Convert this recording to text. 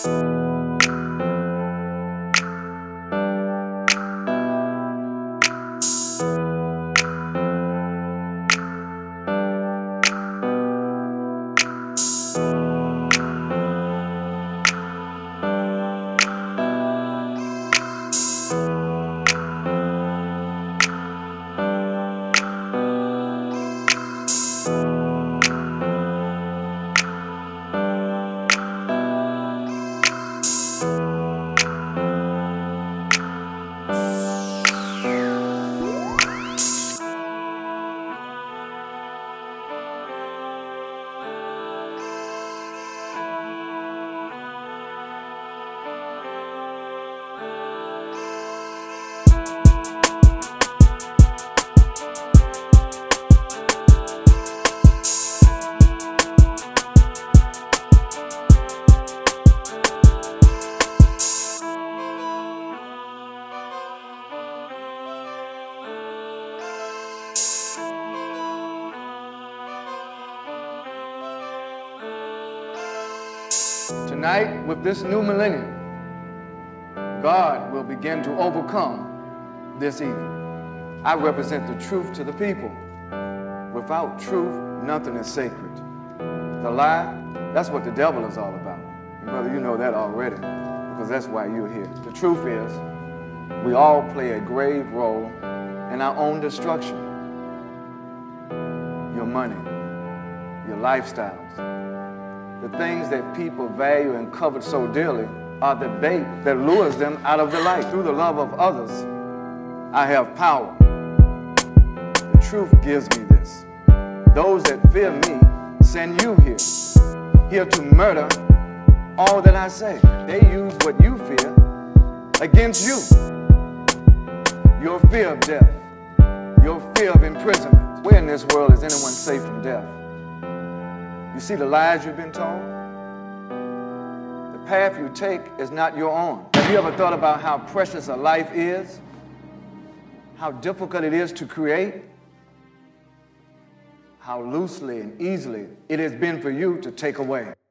Tonight, with this new millennium, God will begin to overcome this evil. I represent the truth to the people. Without truth, nothing is sacred. The lie, that's what the devil is all about. And brother, you know that already, because that's why you're here. The truth is, we all play a grave role in our own destruction. Your money, your lifestyles, the things that people value and covet so dearly are the bait that lures them out of the light. Through the love of others, I have power. The truth gives me this. Those that fear me send you here to murder all that I say. They use what you fear against you. Your fear of death, your fear of imprisonment. Where in this world is anyone safe from death? You see the lies you've been told? The path you take is not your own. Have you ever thought about how precious a life is? How difficult it is to create? How loosely and easily it has been for you to take away?